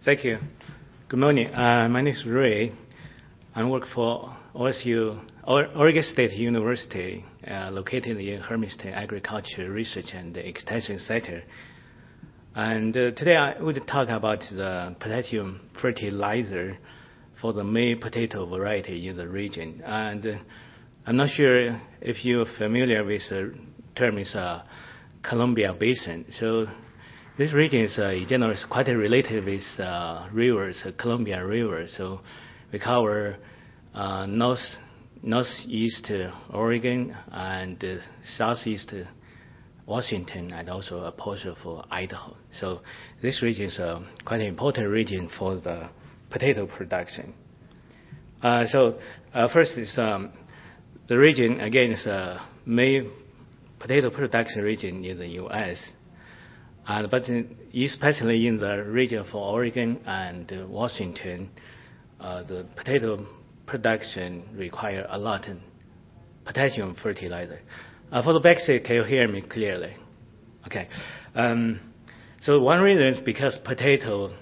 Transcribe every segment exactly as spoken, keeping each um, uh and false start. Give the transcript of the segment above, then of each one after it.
Thank you. Good morning. Uh, my name is Ray. I work for O S U, Oregon State University, uh, located in Hermiston Agriculture Research and Extension Center. And uh, today I would talk about the potassium fertilizer for the May potato variety in the region. And uh, I'm not sure if you're familiar with the term is uh, Columbia Basin. So this region is, uh, in general, is quite related with uh, rivers, uh, Columbia River. So we cover uh, north, northeast Oregon and uh, southeast Washington, and also a portion for Idaho. So this region is uh, quite an important region for the potato production. Uh, so uh, first is um, the region, again, is a May potato production region in the U S Uh, but in, especially in the region for Oregon and uh, Washington, uh, the potato production require a lot of potassium fertilizer. Uh, for the backside, can you hear me clearly? Okay. Um, so one reason is because potato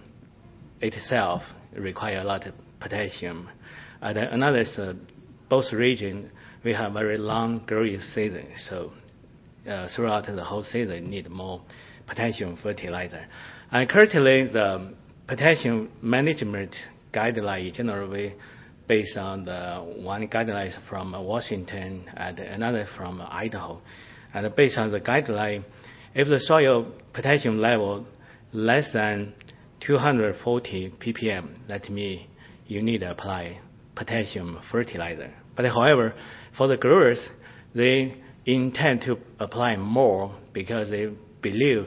itself require a lot of potassium. And uh, another is uh, both regions, we have very long growing season. So uh, throughout the whole season, need more potassium fertilizer. And currently, the potassium management guideline generally based on the one guideline from Washington and another from Idaho. And based on the guideline, if the soil potassium level less than two hundred forty p p m, that means you need to apply potassium fertilizer. But however, for the growers, they intend to apply more because they believe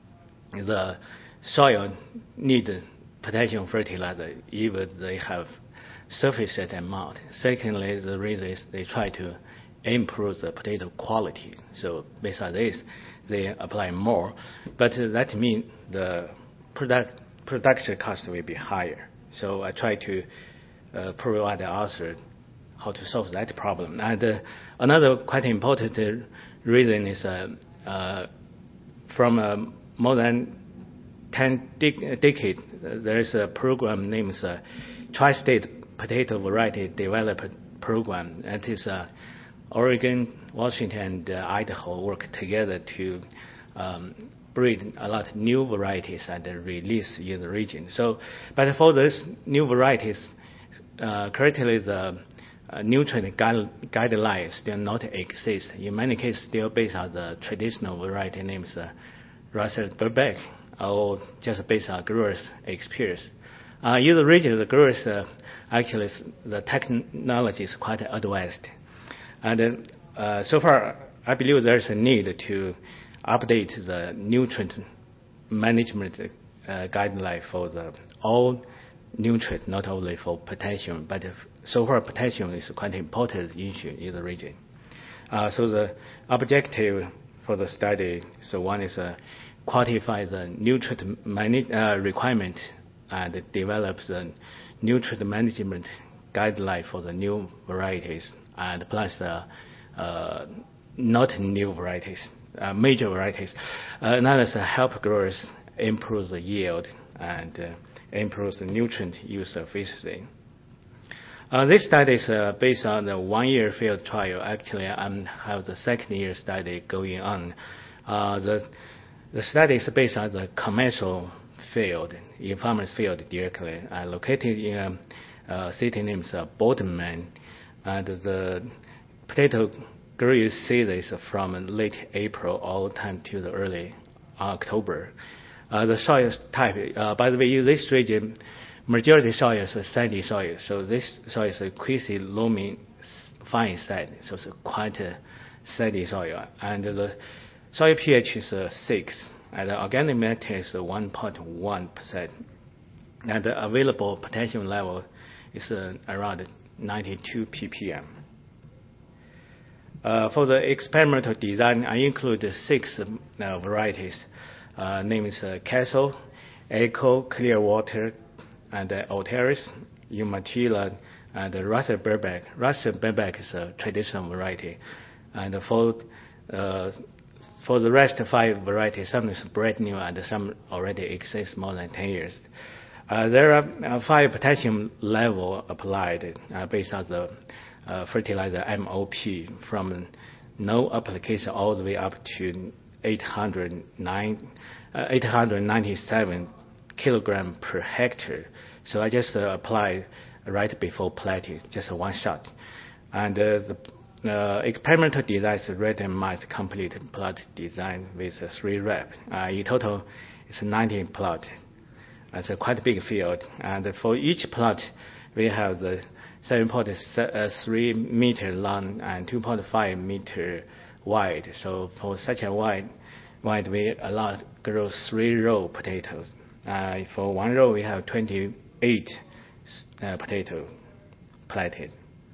the soil need potassium fertilizer even they have sufficient amount. Secondly, the reason is they try to improve the potato quality. So based on this, they apply more. But that means the product production cost will be higher. So I try to uh, provide the answer how to solve that problem. And uh, another quite important uh, reason is uh, uh, from uh, more than ten dec- decades, uh, there is a program named uh, Tri-State Potato Variety Development Program. That is uh, Oregon, Washington, and uh, Idaho work together to um, breed a lot of new varieties and uh, release in the region. So, but for those new varieties, uh, currently the uh, nutrient guide, guidelines still not exist. In many cases, still based on the traditional variety names uh, Russell Burbank, or just based on growers' experience. Uh, in the region, the growers uh, actually the technology is quite advanced, and uh, so far I believe there is a need to update the nutrient management uh, guideline for the all nutrient, not only for potassium, but if, so far potassium is quite an important issue in the region. Uh, so the objective for the study, so one is uh, quantify the nutrient manage, uh, requirement and develop the nutrient management guideline for the new varieties, and plus the uh, not new varieties, uh, major varieties. Uh, another is uh, help growers improve the yield and uh, improve the nutrient use efficiency. Uh, this study is uh, based on the one-year field trial. Actually, I have the second-year study going on. Uh, the, the study is based on the commercial field, in farmers' field directly, uh, located in a, a city named uh, Boardman. And the potato growing season is from late April all the time to the early October. Uh, the soil type, uh, by the way, in this region, majority soil is a sandy soil, so this soil is a quasi loamy fine sand, so it's quite a sandy soil. And the soil pH is uh, six, and the organic matter is uh, one point one percent. And the available potassium level is uh, around ninety-two p p m. Uh, for the experimental design, I include six uh, varieties. Uh, name is uh, Castle, Echo, Clearwater, and uh, Alteris, Umatilla, and uh, Russell Burbank. Russell Burbank is a traditional variety. And for uh, for the rest five varieties, some is brand new and some already exist more than ten years. Uh, there are uh, five potassium level applied uh, based on the uh, fertilizer M O P from no application all the way up to eight hundred ninety-seven kilogram per hectare. So I just uh, applied right before planting, just one shot. And uh, the uh, experimental design is randomized complete plot design with uh, three rep. Uh, in total, it's nineteen plot. It's a quite big field. And for each plot, we have the seven point three meter long and two point five meter wide. So for such a wide, wide we allow grow three row potatoes. Uh, for one row, we have twenty-eight uh, potato planted.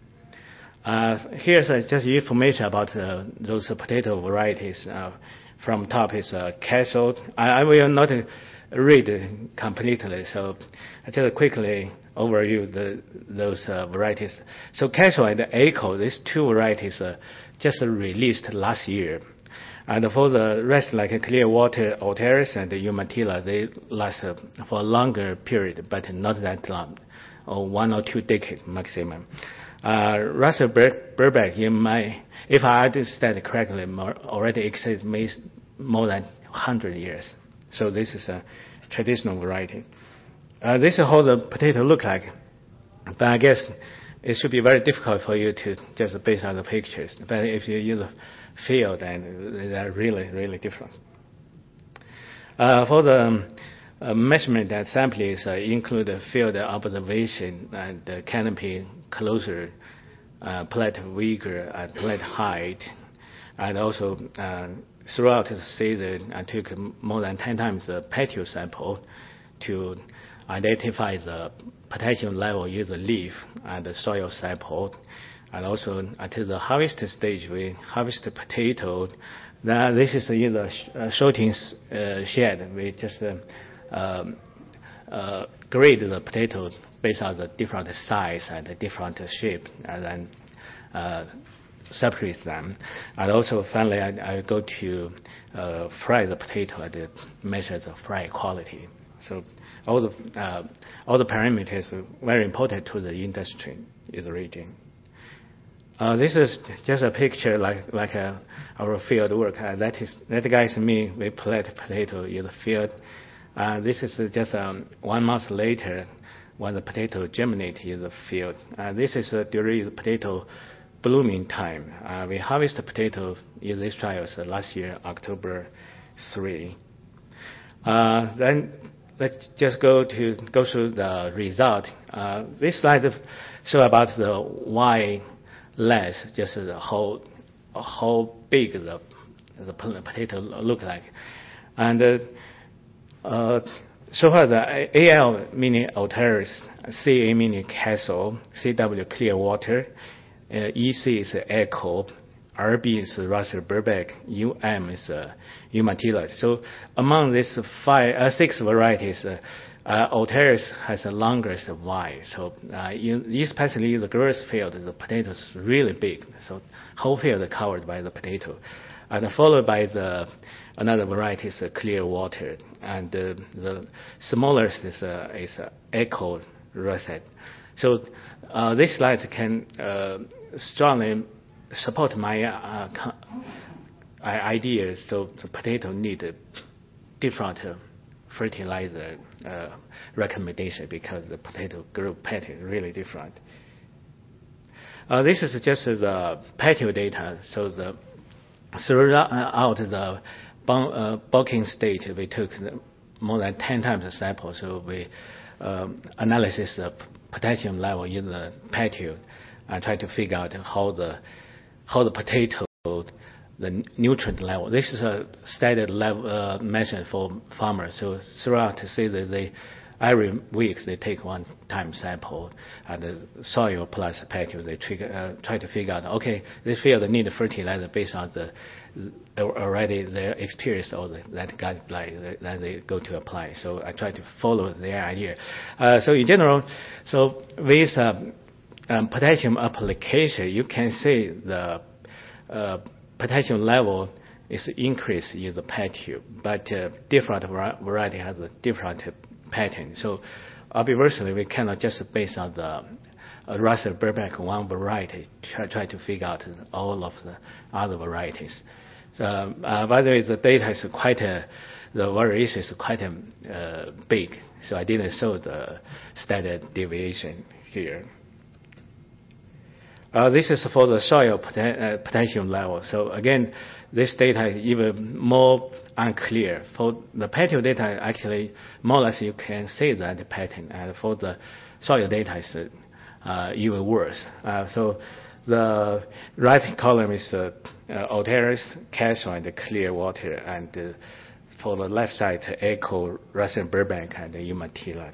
Uh, here's uh, just information about uh, those uh, potato varieties. Uh, from top is uh, Castle. I, I will not uh, read completely, so I just quickly overview the, those uh, varieties. So Castle and Echo, these two varieties uh, just released last year. And for the rest, like Clearwater, Alteris, and Umatilla, they last uh, for a longer period, but not that long, or one or two decades maximum. Uh, Russell Burbank, you might, if I understand correctly, more, already exists more than one hundred years. So this is a traditional variety. Uh, this is how the potato look like, but I guess it should be very difficult for you to just based on the pictures. But if you use a field, and they're really, really different. Uh, for the um, uh, measurement and sampling, uh, include field observation and uh, canopy closure, uh, plant vigor, and plant height, and also uh, throughout the season, I took more than ten times the patio sample to identify the potassium level in the leaf and the soil sample. And also until the harvest stage, we harvest the potato. Now this is in the uh, sorting uh, shed. We just uh, um, uh, grade the potatoes based on the different size and the different shape, and then uh, separate them. And also finally, I, I go to uh, fry the potato and measure the fry quality. So all the uh, all the parameters are very important to the industry in the region. Uh, this is just a picture like like uh, our field work. Uh, that is that guy is me. We plant potato in the field. Uh, this is just um, one month later when the potato germinate in the field. Uh, this is uh, during the potato blooming time. Uh, we harvest the potato in these trials uh, last year, October third. Uh, then let's just go to go through the result. Uh, this slide show about the why less, just the whole, how big the the potato look like, and uh, uh, so far the A L meaning Alteris, C A meaning Castle, C W Clearwater, uh, E C is Echo, R B is Russell Burbank, U M is uh, Umatilla. So among these five, uh, six varieties, uh, uh, Alteris has the longest Y. So uh, in, especially the growers field, the potato is really big. So whole field covered by the potato, and followed by the another variety is uh, Clearwater, and uh, the smallest is uh, is uh, Echo Russet. So uh, this slide can uh, strongly support my uh, idea. So the potato need a different uh, fertilizer uh, recommendation because the potato grow pattern is really different. Uh, this is just the patio data. So the throughout the uh, bulking stage, we took more than ten times the sample. So we um, analysis the potassium level in the patio and try to figure out how the how the potato, the nutrient level. This is a standard level uh, measure for farmers. So throughout the season, they every week they take one time sample and the soil plus patio. They trigger, uh, try to figure out, okay, this field need fertilizer based on the already their experience or the, that guideline that they go to apply. So I try to follow their idea. Uh, so in general, so with um, um, potassium application, you can see the uh, potassium level is increased in the patio, but uh, different variety has a different pattern. So obviously we cannot just base on the uh, Russell Burbank one variety try, try to figure out all of the other varieties. So, uh, by the way, the data is quite a, the variation is quite a, uh, big. So I didn't show the standard deviation here. Uh, this is for the soil poten uh, potassium level. So again, this data is even more unclear. For the patio data, actually, more or less you can see that pattern. And for the soil data, is uh, even worse. Uh, so the right column is uh, uh, Alteris, Castle, and Clearwater, and uh, for the left side, Echo, Russell Burbank, and Umatilla.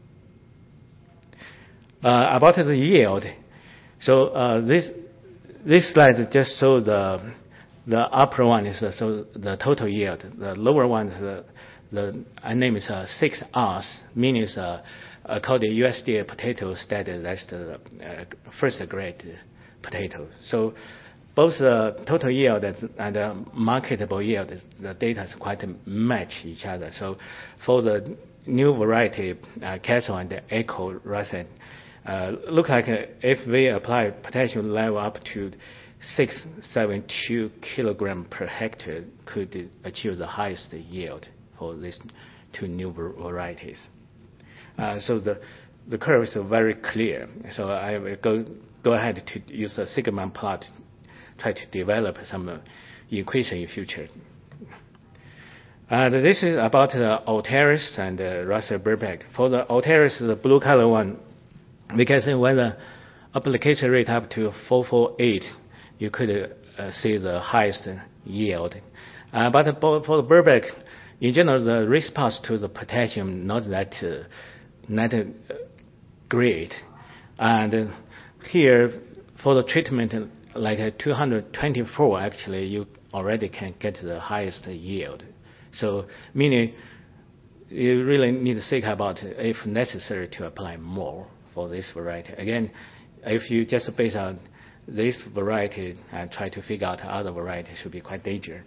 Uh, about the yield. So uh, this this slide just shows the the upper one is uh, so the total yield. The lower one is uh, the I name is uh, six R's, meaning is uh, uh, called the U S D A potato status. That's the uh, first grade potato. So both the total yield and the marketable yield, the data is quite match each other. So for the new variety, uh, Castle and Echo Russell. Uh, look like uh, if we apply potassium level up to six seven two kilogram per hectare, could achieve the highest yield for these two new varieties. Uh, so the the curve is very clear. So I will go go ahead to use a Sigma plot, try to develop some uh, equation in future. Uh, this is about the Alteris and uh, Russell Burbank. For the Alteris, the blue color one, we can see when the application rate up to four forty-eight, you could uh, see the highest yield. Uh, but for the Burbank, in general, the response to the potassium not that uh, not uh, great. And uh, here, for the treatment, like uh, two hundred twenty-four, actually, you already can get the highest yield. So, meaning you really need to think about if necessary to apply more for this variety. Again, if you just base on this variety and try to figure out other varieties, should be quite dangerous.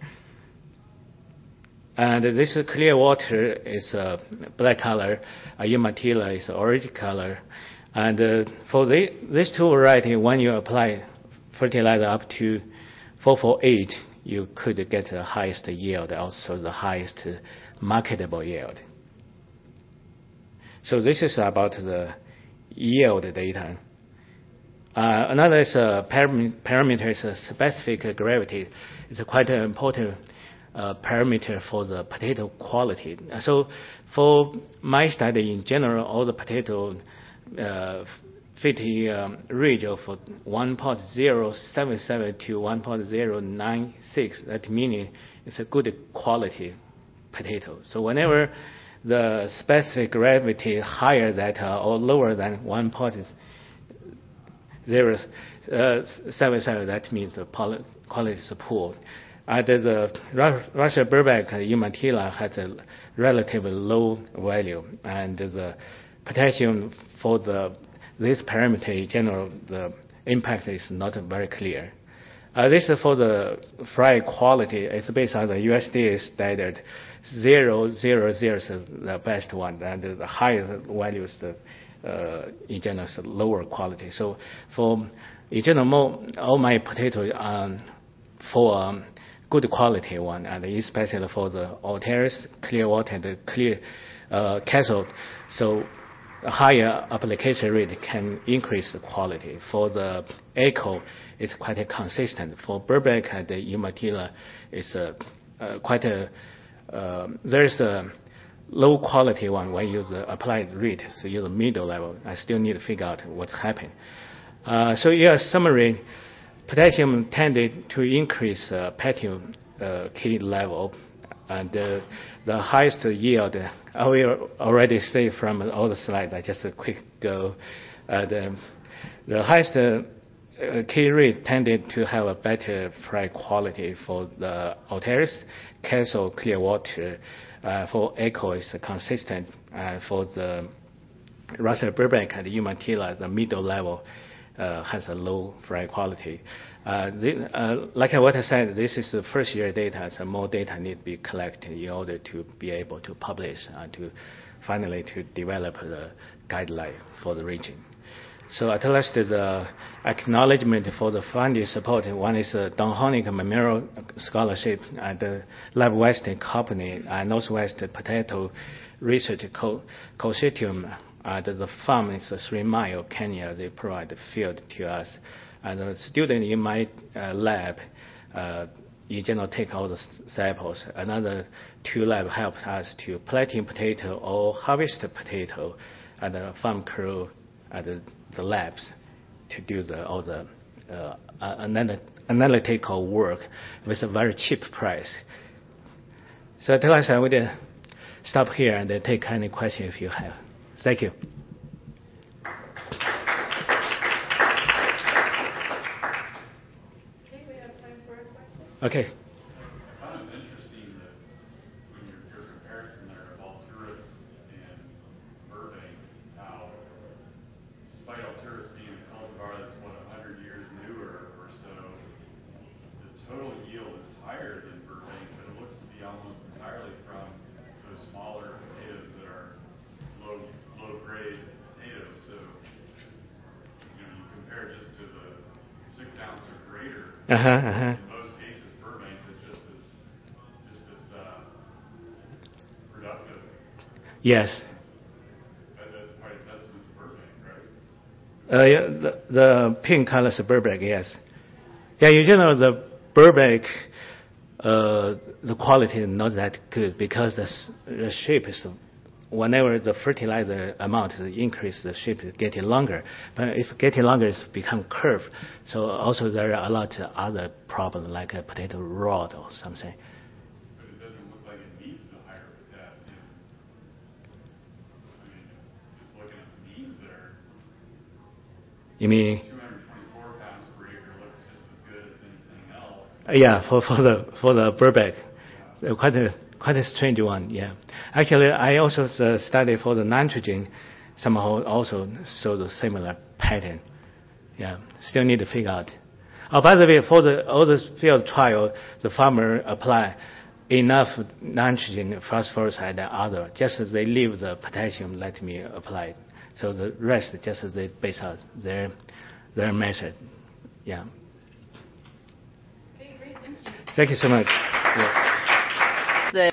And this Clearwater is a black color, uh, Umatilla is orange color. And uh, for the, these two varieties, when you apply fertilizer up to four forty-eight, you could get the highest yield, also the highest marketable yield. So this is about the yield data. Uh, another is a param parameter is a specific gravity. It's a quite an important uh, parameter for the potato quality. So for my study in general, all the potato uh, fit um, range of one point zero seven seven to one point zero nine six. That meaning it's a good quality potato. So whenever the specific gravity higher than uh, or lower than one point zero seven seven, that means the quality is poor. And the Russell Burbank Umatilla has a relatively low value, and the potassium for the this parameter in general, the impact is not very clear. Uh, this is for the fry quality. It's based on the U S D A standard. Zero, zero, zero is the best one, and the highest value is the uh, in general is lower quality. So for in general, more, all my potatoes are for um, good quality one, and especially for the Alteris, Clearwater, and the Clear uh, Castle. So a higher application rate can increase the quality. For the Echo, it's quite a consistent. For Burbank and the Umatilla, it's a, uh, quite a, uh, there's a low quality one when you use the applied rate, so use the middle level. I still need to figure out what's happening. Uh, so yeah, summary, potassium tended to increase uh, patio uh, K level, and uh, the highest yield, I will already say from all the slides, I just a quick go. Uh, the, the highest uh, K rate tended to have a better fry quality for the Alteris, Castle, Clearwater. Uh, for Echo is consistent. Uh, for the Russell Burbank and Umatilla, the middle level uh, has a low fry quality. Uh, the, uh, like what I said, this is the first year data, so more data need to be collected in order to be able to publish and to finally to develop the guideline for the region. So at last, the acknowledgement for the funding support. One is the Don Honig Memorial Scholarship at the LabWest Company and Northwest Potato Research Co- Consortium. At the farm is Three Mile, Kenya. They provide the field to us. And the student in my uh, lab, uh, in general, take all the samples. Another two lab help us to planting potato or harvest potato, and the farm crew at the, the labs to do the, all the uh, analytical work with a very cheap price. So tell us, I would uh, stop here and uh, take any question if you have. Thank you. Okay, we have time for a question. Okay. I thought it was interesting that when your, your comparison there of Alturas and Burbank, how despite Alturas being a cultivar that's what a hundred years newer or so, the total yield is higher than Burbank, but it looks to be almost entirely from those smaller potatoes that are low low grade potatoes. So you know you compare just to the six ounce or greater. Uh-huh, uh-huh. In most cases, Burbank is just as just as uh, productive. Yes. That, that's quite a testament to Burbank, right? Uh, yeah, the, the pink color is Burbank, yes. Yeah, you know, the Burbank, uh, the quality is not that good because the, the shape is, whenever the fertilizer amount is increased, the shape is getting longer. But if getting longer, it's become curved. So also there are a lot of other problems like a potato rot or something. But it doesn't look like it needs the higher potassium. I mean, just looking at the means there. You mean? two hundred twenty-four pounds per acre looks just as good as anything else. Yeah, for, for the for the Burbank, Yeah. uh, quite a quite a strange one. Yeah, actually, I also uh, studied for the nitrogen, somehow also saw the similar pattern. Yeah, still need to figure out. Oh, by the way, for the all the field trial, the farmer apply enough nitrogen, phosphorus, and other. Just as they leave the potassium, let me apply it. So the rest, just as they base out their their method. Yeah. Okay, great. Thank you. Thank you so much. Yeah.